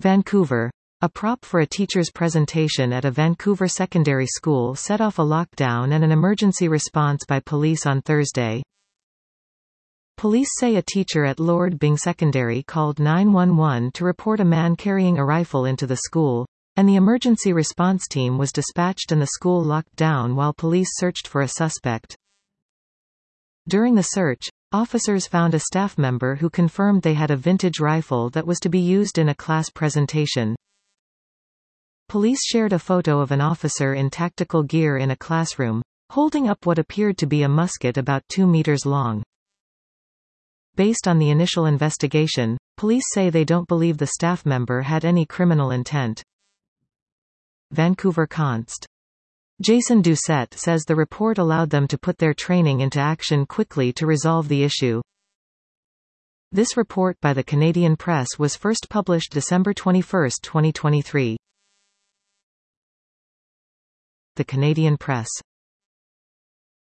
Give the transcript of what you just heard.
Vancouver. A prop for a teacher's presentation at a Vancouver secondary school set off a lockdown and an emergency response by police on Thursday. Police say a teacher at Lord Byng Secondary called 911 to report a man carrying a rifle into the school, and the emergency response team was dispatched and the school locked down while police searched for a suspect. During the search, officers found a staff member who confirmed they had a vintage rifle that was to be used in a class presentation. Police shared a photo of an officer in tactical gear in a classroom, holding up what appeared to be a musket about 2 meters long. Based on the initial investigation, police say they don't believe the staff member had any criminal intent. Vancouver Const. Jason Doucette says the report allowed them to put their training into action quickly to resolve the issue. This report by the Canadian Press was first published December 21, 2023. The Canadian Press.